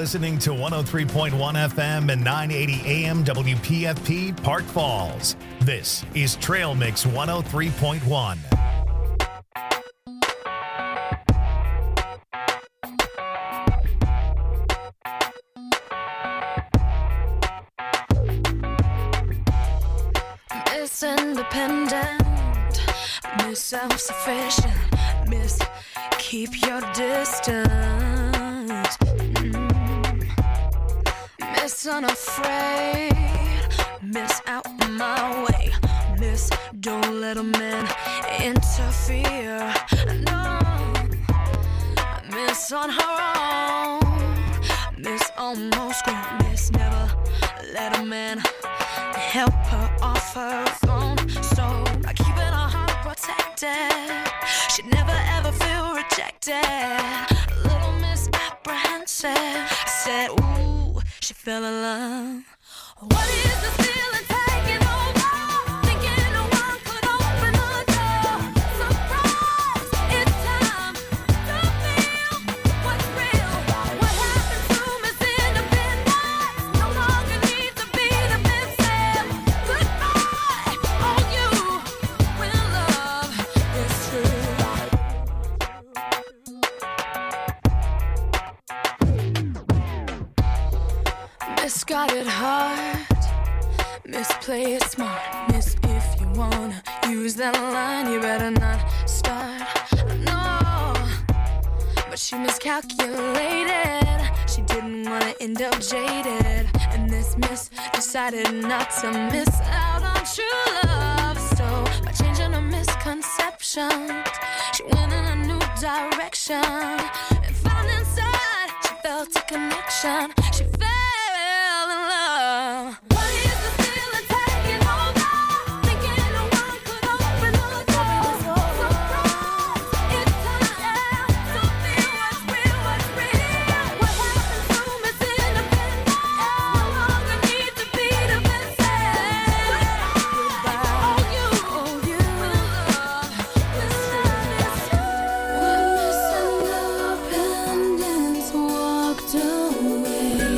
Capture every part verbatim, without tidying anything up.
listening to one oh three point one F M and nine eighty A M W P F P Park Falls. This is Trail Mix one oh three point one. Miss Independent, Miss Self-Sufficient, Miss Keep Your Distance, mm. Miss Unafraid, Miss Out My Way, Miss Don't Let a Man Interfere, no, Miss On Her Own, Miss Almost Grown, Miss Never Let a Man help her off her throne. So by keeping her heart protected, she'd never ever feel rejected. A little misapprehensive, I said, ooh, she fell in love. What is this feeling taking over? Thinking no one could open the door. Surprise, it's time to feel what's real. What happened to Miss Independence? No longer need to be defensive. Goodbye, on you when love is true. Miss got it hard. Miss play it smart. Miss if you wanna use that line, you better not start. No, but she miscalculated. She didn't wanna end up jaded. And this miss decided not to miss out on true love. So by changing her misconceptions, she went in a new direction and found inside she felt a connection. She fell in love. What is the feeling taking over? Thinking no one could open the door. Surprise, it's time to feel what's real, what's real. What happened to Miss Independence? No longer need to be defensive. Goodbye, oh you, oh you, when love is true. When Miss Independence walked away.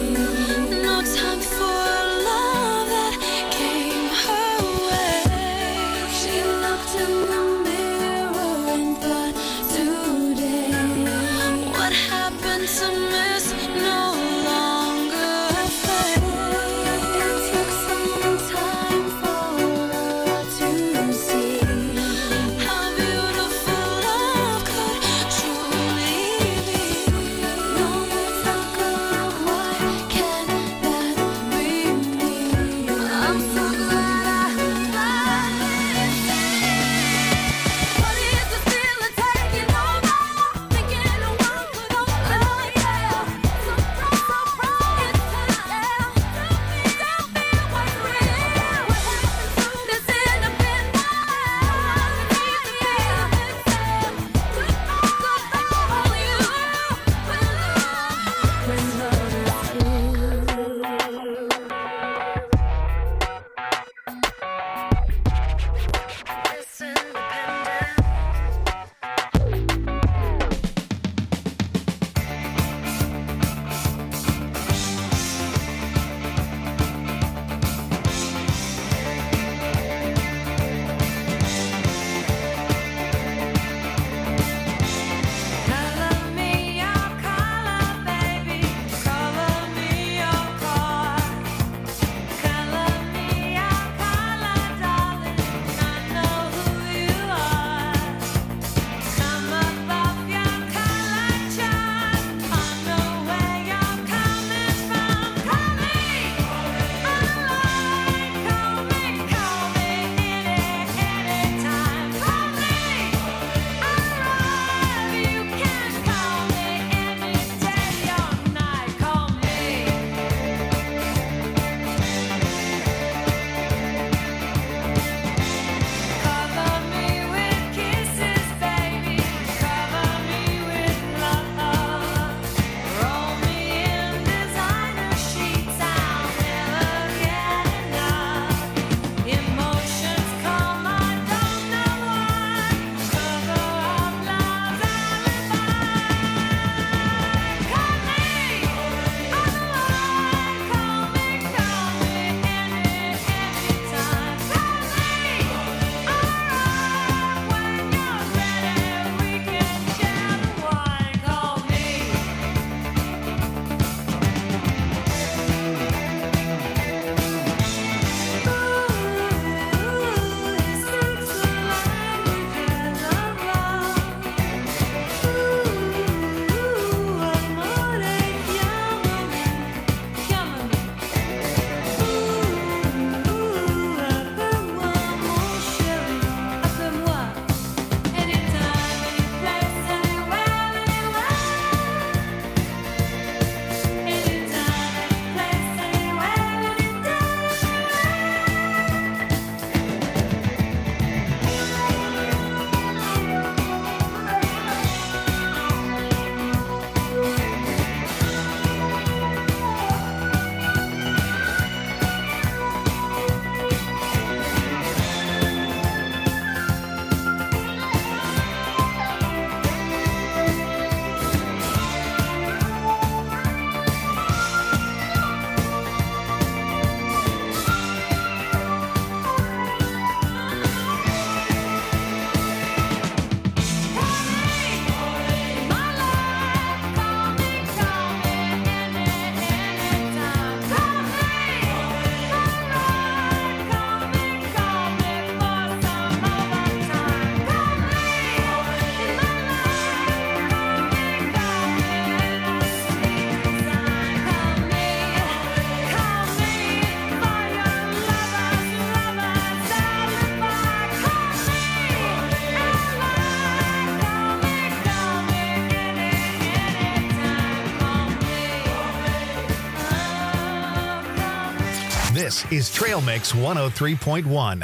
This is Trail Mix one oh three point one.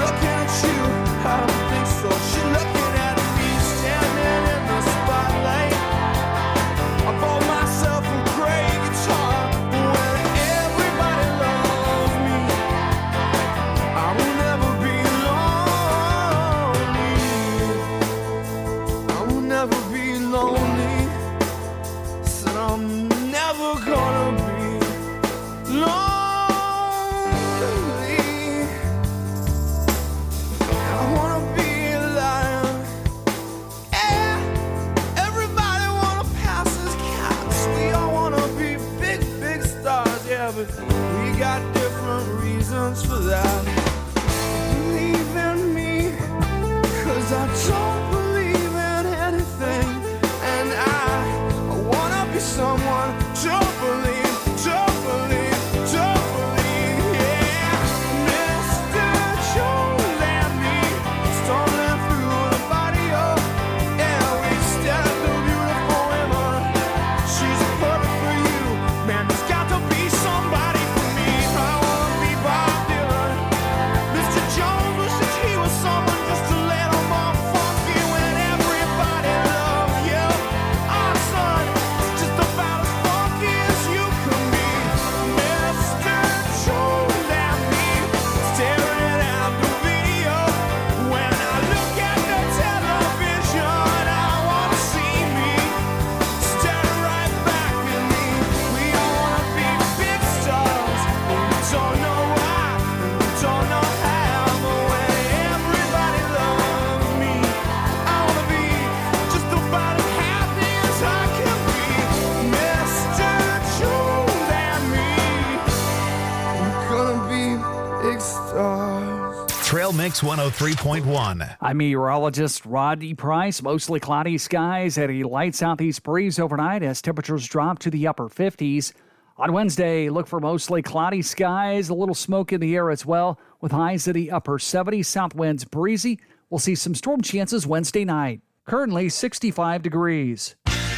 looking at you? I don't think so. She's looking at me, standing in the spotlight. I bought myself a gray guitar where everybody loves me. I will never be lonely. I will never be lonely. Said I'm never gonna be lonely. But we got different reasons for that. Believe in me, cause I don't believe in anything. And I, I wanna be someone to believe, to believe, to believe, yeah. Mister Jones and me, stumbling through the body of, yeah, we stare at the beautiful women. She's perfect for you, man, there's got to be somebody for me. I wanna be Bob Dylan. Mister Jones wishes he was someone just a little more funky when everybody loves you. Our son is just about as funky as you can be. Mister Jones and me, staring at the video. When I look at the television, I wanna see me staring right back at me. We all wanna be big stars, but we don't know why, and we don't know how. But when everybody loves me, I wanna be just about as happy as I can be. Mister Jones and me, we're gonna be big stars. Trail Mix one oh three point one. I'm meteorologist Rodney Price. Mostly cloudy skies and a light southeast breeze overnight as temperatures drop to the upper fifties. On Wednesday, look for mostly cloudy skies, a little smoke in the air as well, with highs in the upper seventies. South winds breezy. We'll see some storm chances Wednesday night. Currently sixty-five degrees.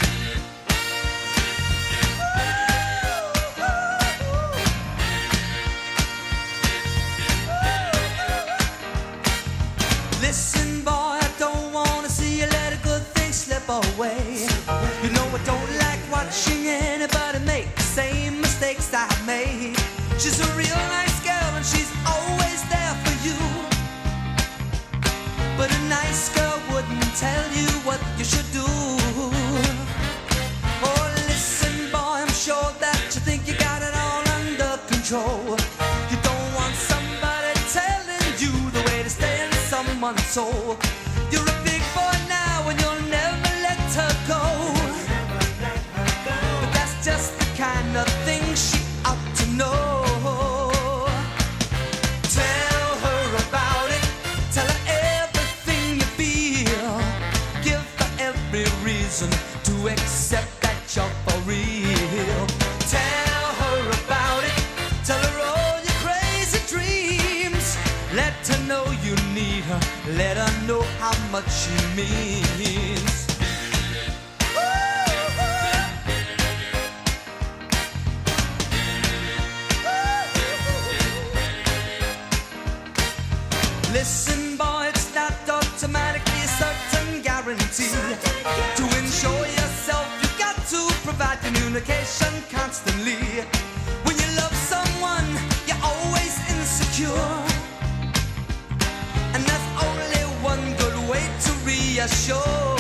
Listen, boy, I don't wanna see you let a good thing slip away. You know I don't like watching anybody make the same mistakes I made. She's a real nice girl and she's always there for you. But a nice girl wouldn't tell you what you should do. Oh, listen, boy, I'm sure that you think you got it all under control. You don't want somebody telling you the way to stay in someone's soul. You're a big boy now and you'll never let her go. But that's just the kind of thing she ought to know. Tell her about it. Tell her everything you feel. Give her every reason to accept that you're for real. Tell her about it. Tell her all your crazy dreams. Let her know you need her. Let her know how much she means. Listen, boy, it's not automatically a certain guarantee. To ensure yourself, you got to provide communication constantly. When you love someone, you're always insecure. And there's only one good way to reassure.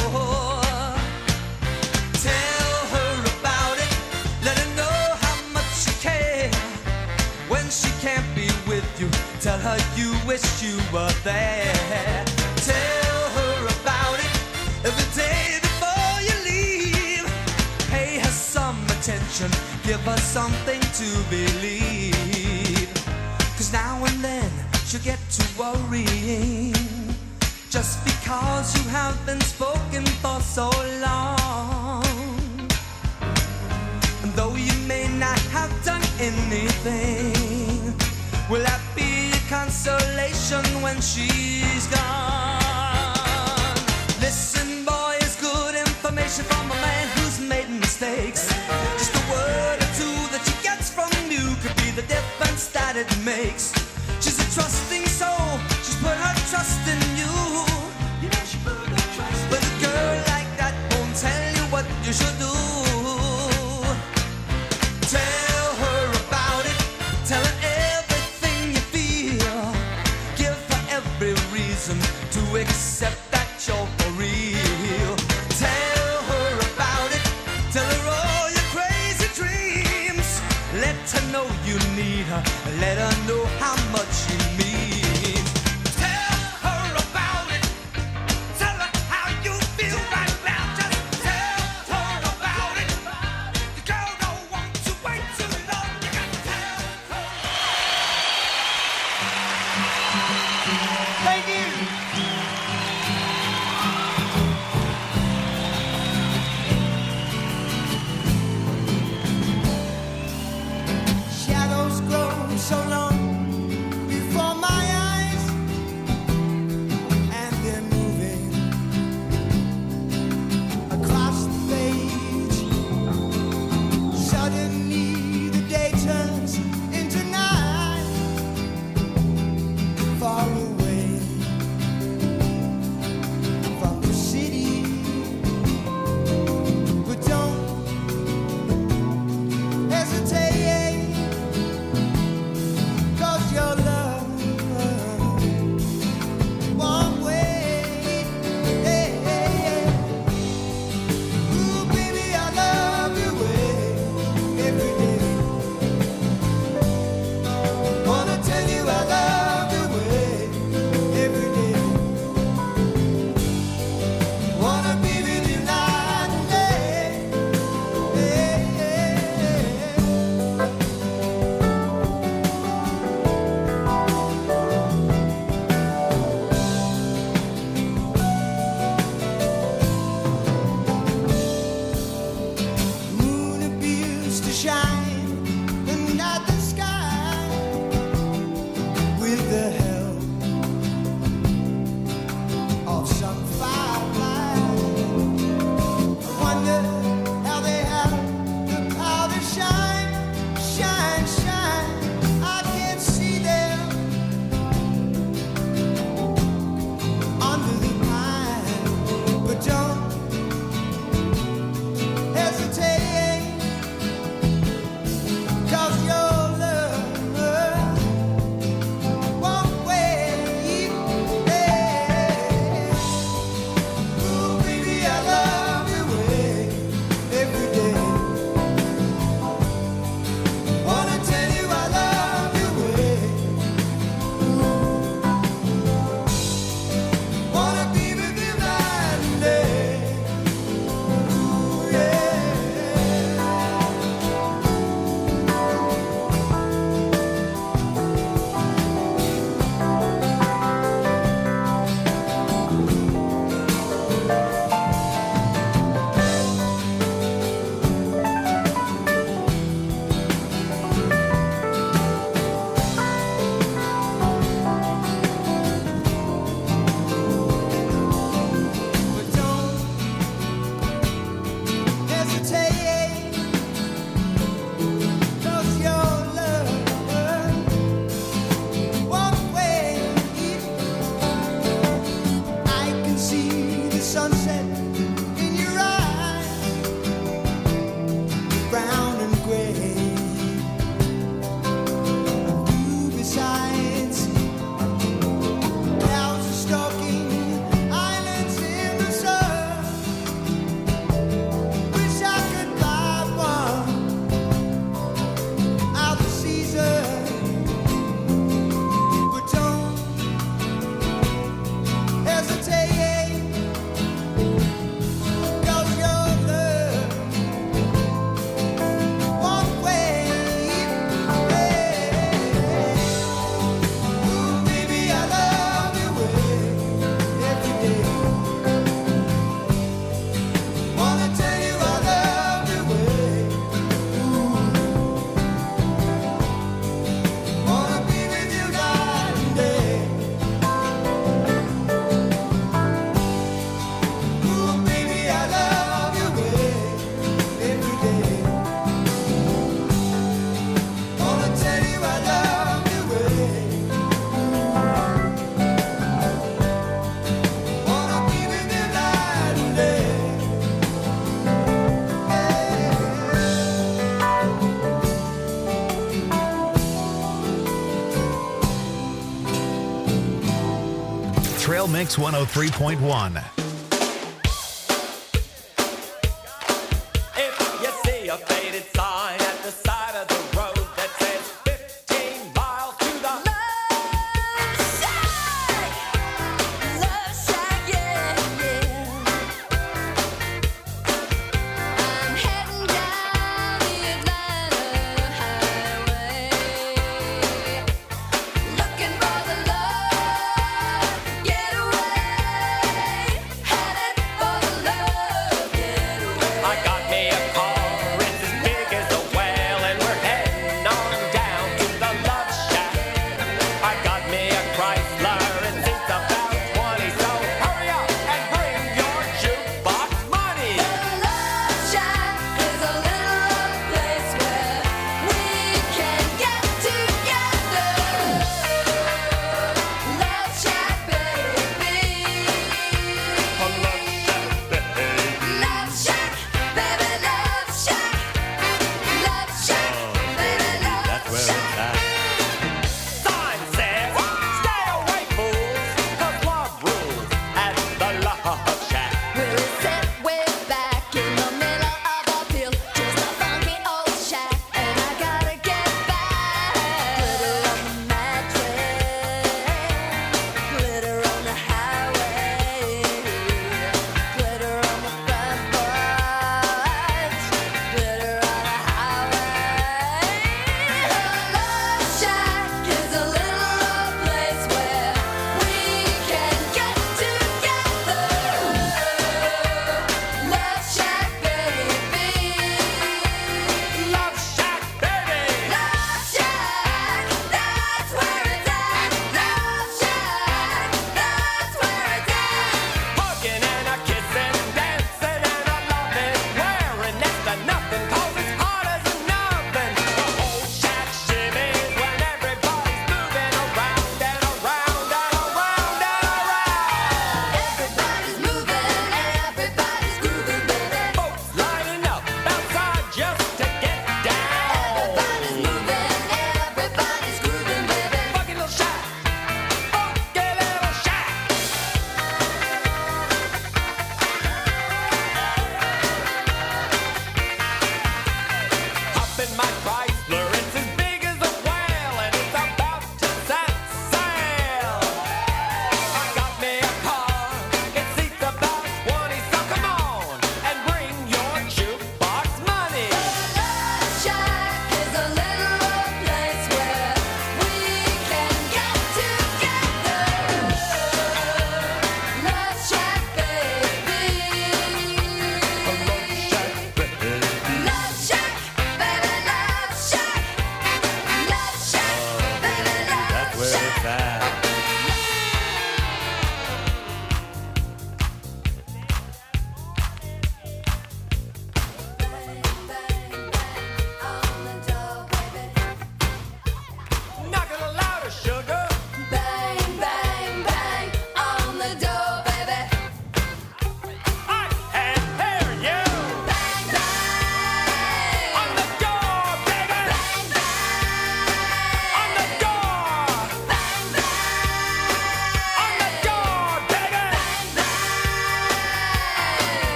Tell her about it. Let her know how much you care. When she can't be with you, tell her you wish you were there. Tell her about it every day before you leave. Pay her some attention, give her something to believe. Cause now and then she'll get to worrying, just because you have been spoken for so long. And though you may not have done anything, will that be a consolation when she's gone? Listen, boy, it's good information from a man who's made mistakes. Just a word or two that she gets from you could be the difference that it makes. She's a trusting soul, she's put her every reason to accept that you're for real. Tell her about it, tell her all your crazy dreams. Let her know you need her, let her know how much you mean. Tell her about it, tell her how you feel right now. Just tell her about it. The girl don't want to wait too long. You got to tell her. Thank you. Shadows grow so long Trail Mix one oh three point one. If you see a faded sign at the side of the road that says fifteen miles to the Love shack, love shack, yeah, yeah. I'm heading down the Atlanta highway, looking for the love getaway.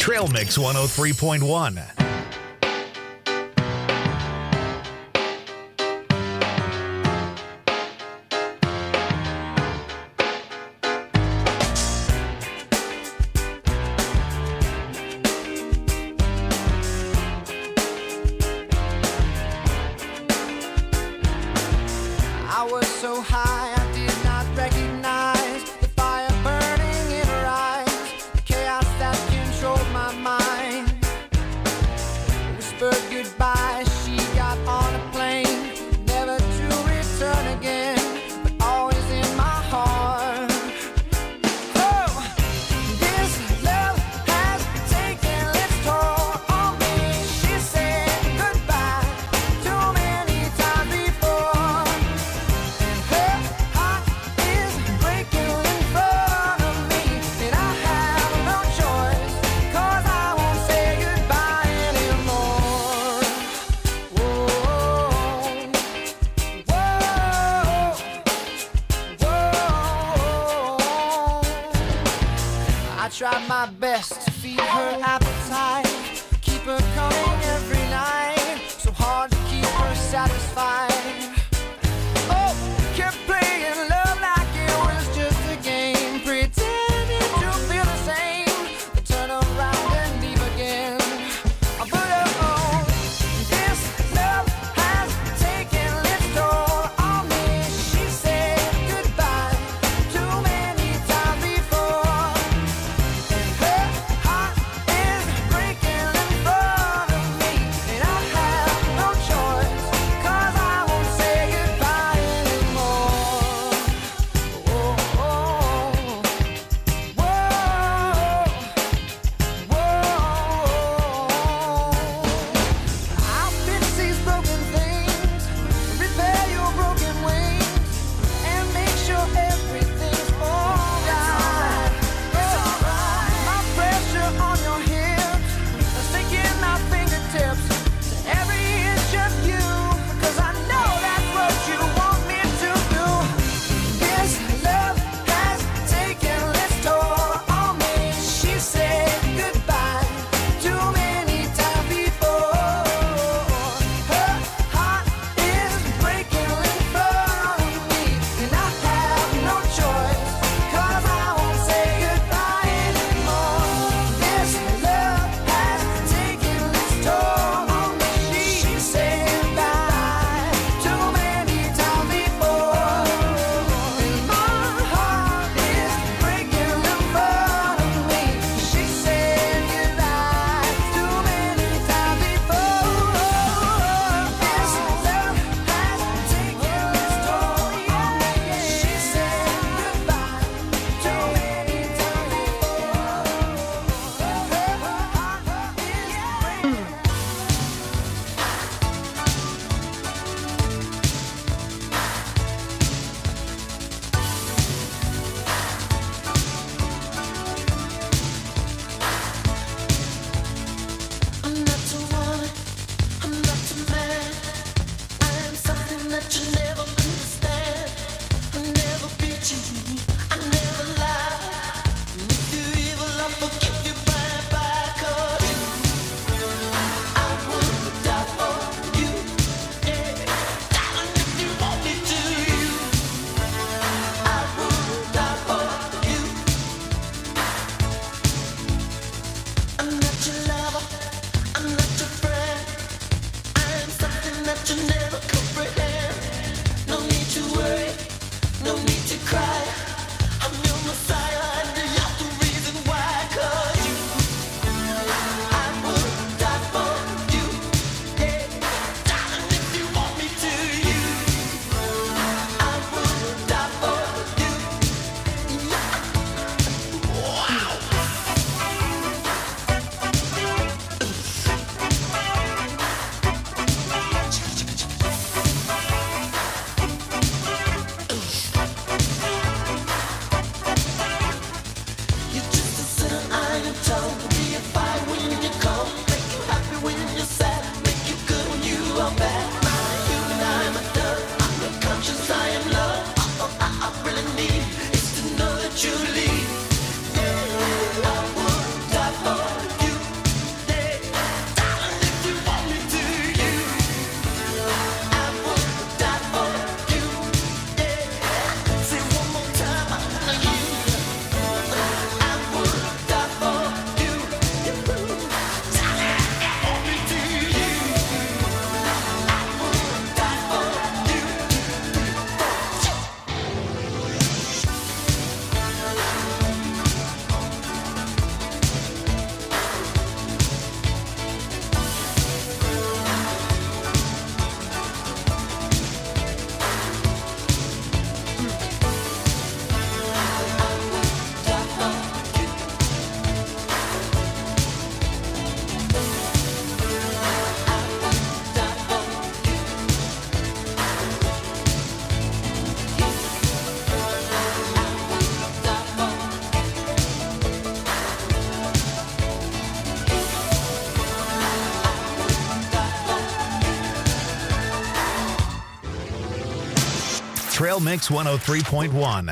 Trail Mix one oh three point one. I was so high I did not recognize the fire burning in her eyes, the chaos that controlled my mind. Whispered goodbye, she got on a plane, never to return again, but always in my heart. Oh, this love has taken its toll on me. She said goodbye too many times before. Her heart is breaking in front of me, and I have no choice, 'cause I won't say goodbye anymore. Whoa, whoa, whoa. I tried my best to feed her appetite, keep her coming every night, so hard to keep her satisfied. Oh, kept playing love like it was just a game, pretending to feel the same, but turn around and leave again. But oh, this love has taken its toll on me. She said goodbye too many times before, and her heart is breaking in front of me, and I have no choice, 'cause I won't say goodbye anymore. Whoa, whoa, whoa. I'll fix these broken things, repair your broken wings, and make sure everything's alright. It's alright. My pressure on your hips, sinking my fingertips to every inch of you, 'cause I know that's what you want me to do. This love has taken its toll on me. She said goodbye too many times before. Her heart is breaking in front of me, and I have no choice, 'cause I won't say goodbye anymore. This love has taken its toll on me. She said goodbye too many times before, and my heart is breaking in front of me. She said goodbye too many times before. This love has taken its toll on me. She said goodbye too many times before. Her heart is breaking. I'm not a woman, I'm not a man. I am something that you never understand. I never beat you, I never lie. And if you're evil, I'll forgive you bye bye. 'Cause I would die for you, yeah. Darling, if you want me to, I would die for you. I'm not your lover, I'm not your friend. I am something that you never comprehend. No need to worry, no need to cry. I'm your messiah and you're the reason why. 'Cause you, I would die for you, yeah. Darling, if you want me to, you, I would die for you, yeah. Wow. You're just a sinner, iron tongue. Be a fire when you come. Make you happy when you're sad. Make you good when you are bad. I'm a human, I'm a dove. I'm not conscious, I am love. All I, I really need is to know that you leave. Yeah, I would die for you. Trail Mix one oh three point one.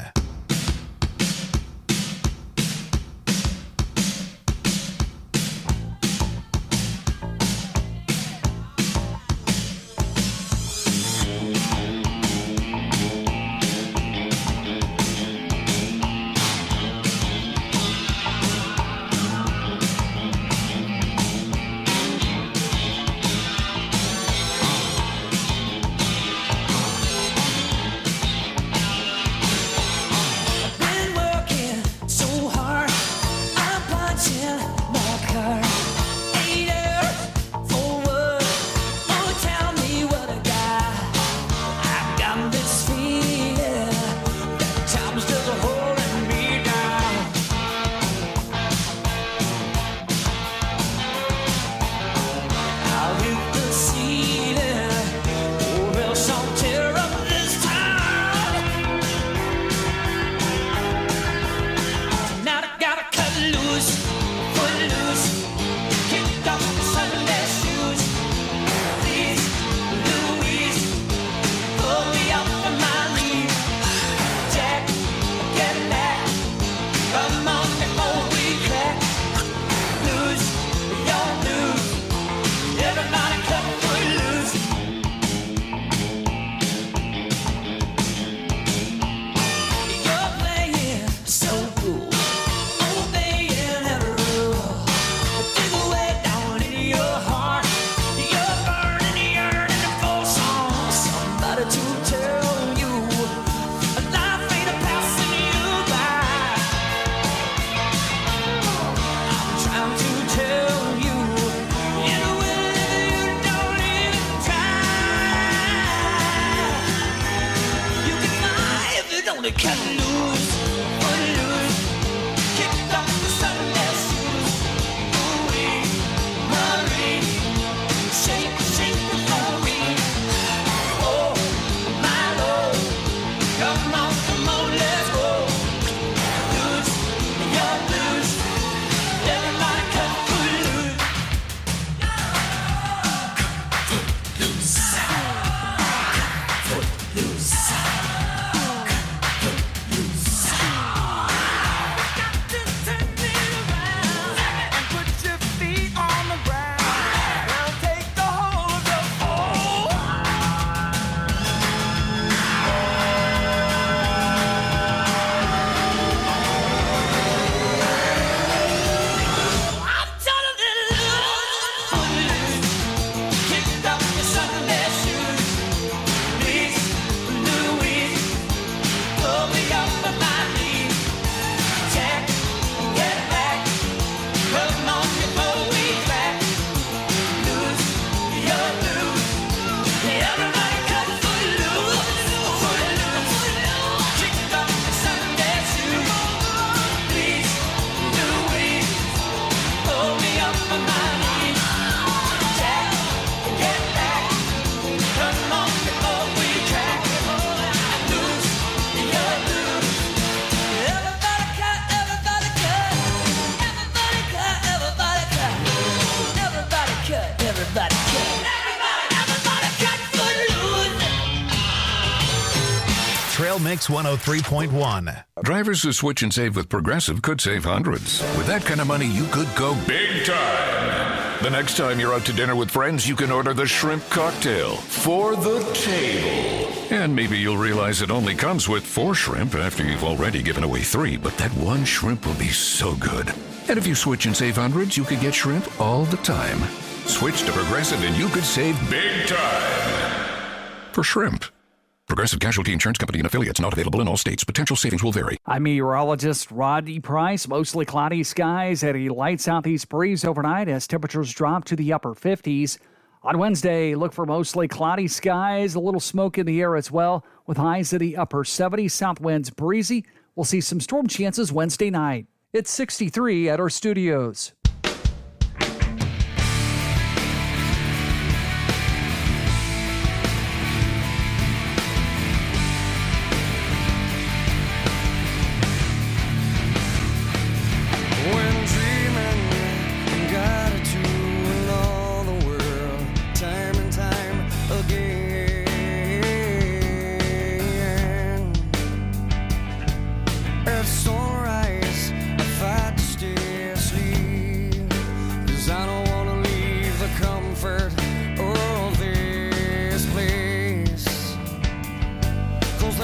Trail Mix one oh three point one. Drivers who switch and save with Progressive could save hundreds. With that kind of money, you could go big time. The next time you're out to dinner with friends, you can order the shrimp cocktail for the table. And maybe you'll realize it only comes with four shrimp after you've already given away three, but that one shrimp will be so good. And if you switch and save hundreds, you could get shrimp all the time. Switch to Progressive and you could save big time. For shrimp. Progressive Casualty Insurance Company and affiliates, not available in all states. Potential savings will vary. I'm meteorologist Rodney Price. Mostly cloudy skies and a light southeast breeze overnight as temperatures drop to the upper fifties. On Wednesday, look for mostly cloudy skies, a little smoke in the air as well, with highs in the upper seventies. South winds breezy. We'll see some storm chances Wednesday night. It's sixty-three at our studios.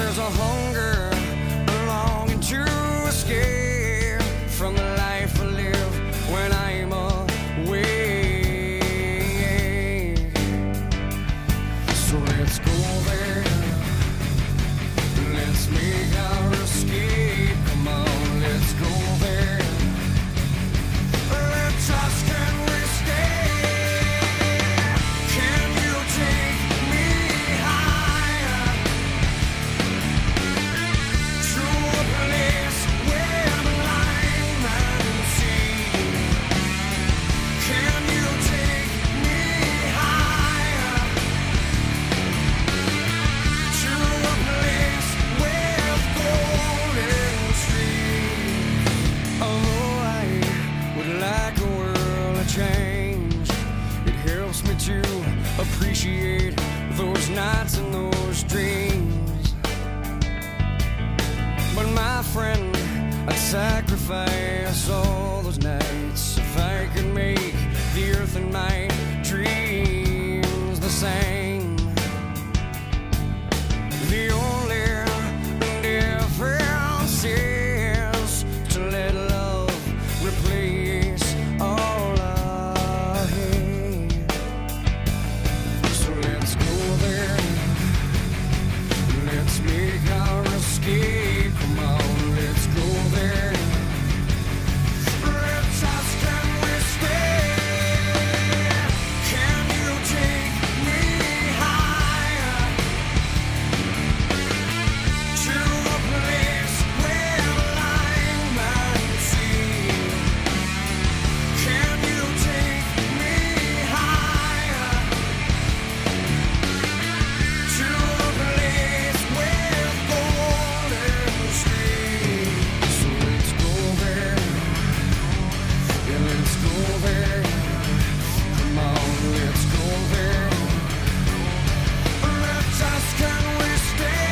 There's a hunger, a longing to escape from the life I live when I'm away. So let's go there. Let's make our escape. Come on, let's go there. Let's ask, can we stay? Can you take me higher to a place where the blind man see? Can you take me higher to a place with golden streets? Although I would like a world to change, it helps me to appreciate those nights and those dreams. But my friend, I'd sacrifice all those nights if I could make the earth and my dreams the same. The only difference is to let love replace all I hate. So let's go there. Let's make our escape. Come on, let's go there. Let's ask, can we stay? Can you take me higher to a place where the blind man see? Can you take me higher to a place with golden streets? So let's go there. Yeah, let's go there. Come on, let's go there. Let's ask, can we stay?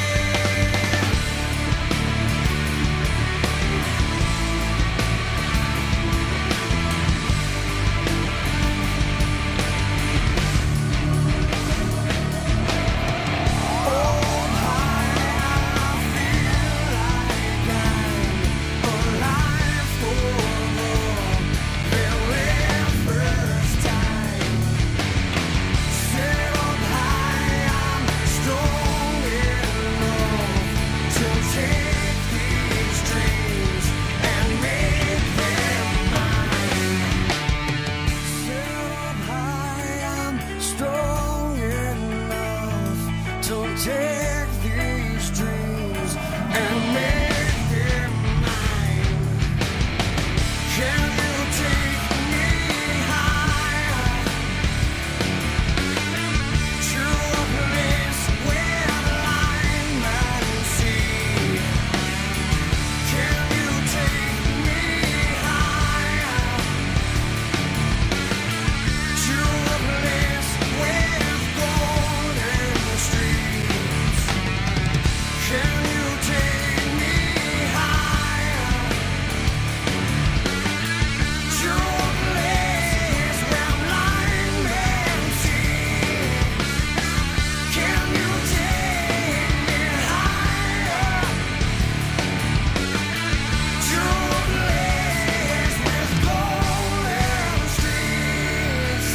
Take these dreams and make them mine. Can you take me higher to a place where the blind man see? Can you take me higher to a place with golden streets? Can you take me higher to a place where blind men see? Can you take me higher to a place with golden streets?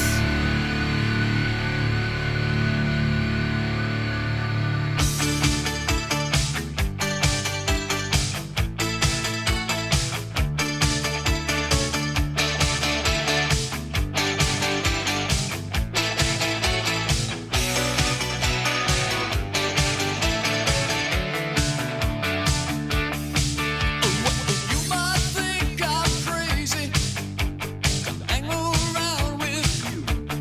You might think I'm crazy to hang around with you.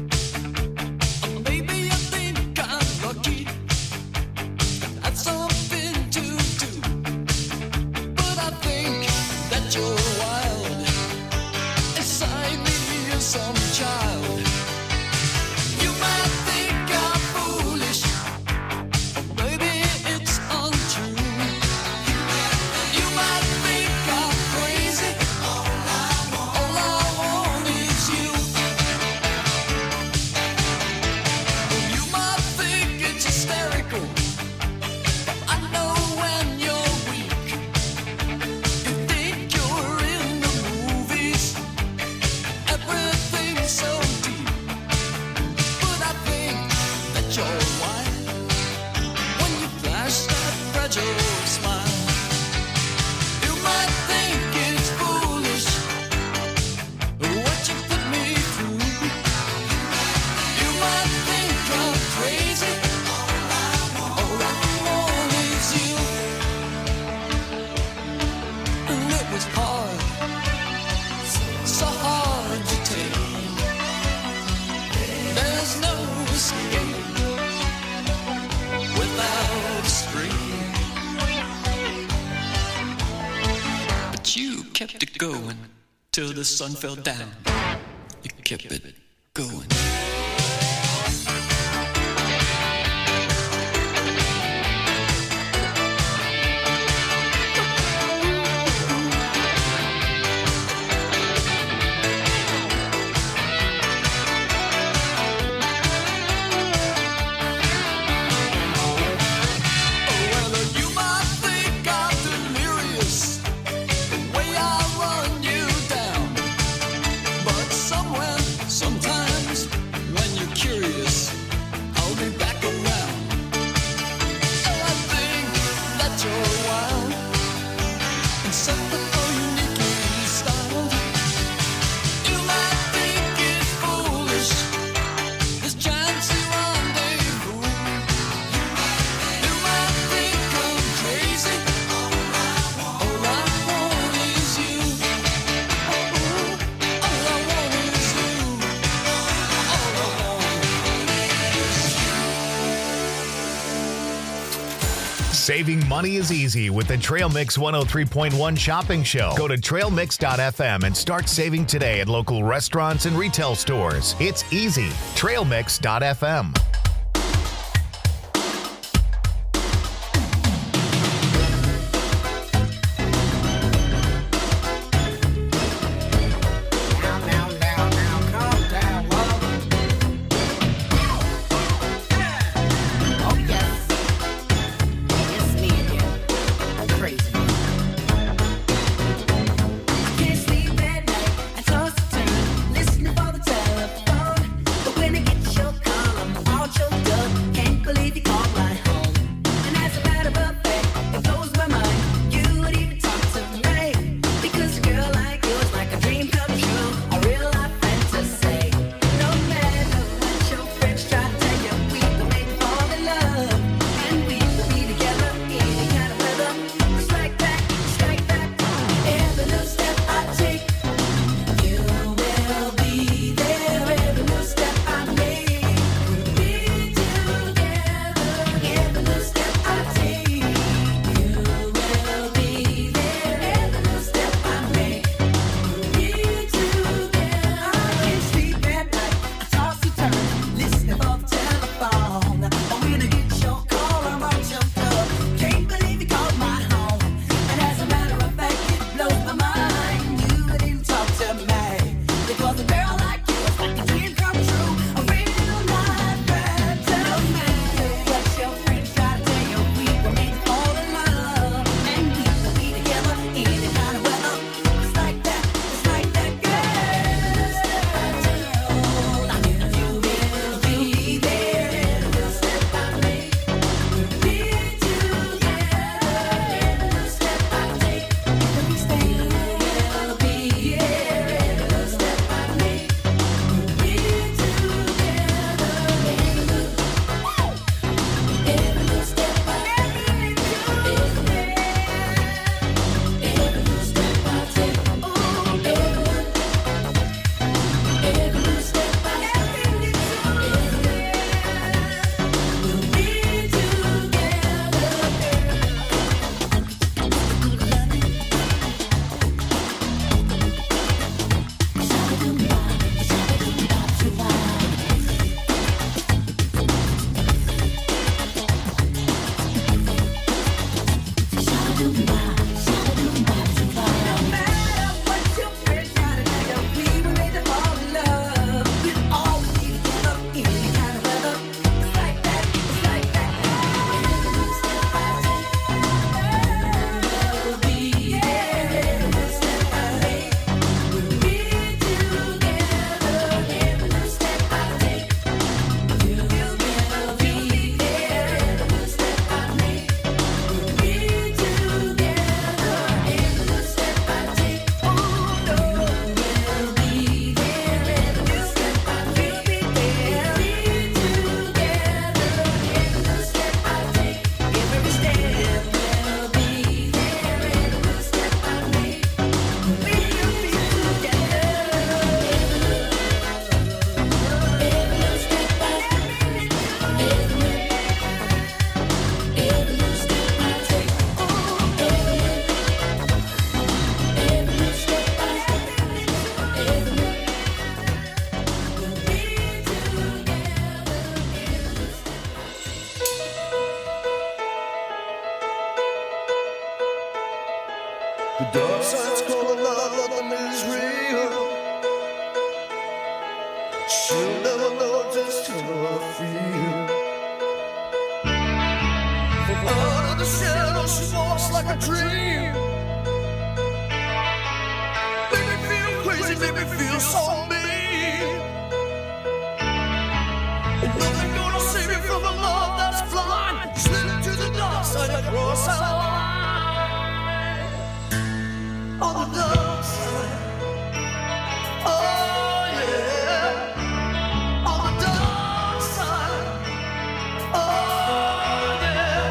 Maybe you think I'm lucky that's something to do. But I think that you're wild inside me is some child. You might think I'm foolish, or maybe it's untrue. You might think I'm crazy. All I want is you. You might think it's hysterical, but I till the sun fell down. You kept it going. Saving money is easy with the Trail Mix one oh three point one shopping show. Go to trail mix dot f m and start saving today at local restaurants and retail stores. It's easy. trail mix dot f m. Listening for the telephone, but when I get your call, I'm all signs calling out that the is real. She'll never know just how I feel. From out of the shadow she walks like a dream. Make me feel crazy, make me feel so mean. Nothing gonna save me from the love that's blind. Slip to the dark side across our line. On the dark side. Oh yeah. On the dark side. Oh yeah.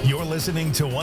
You're listening to one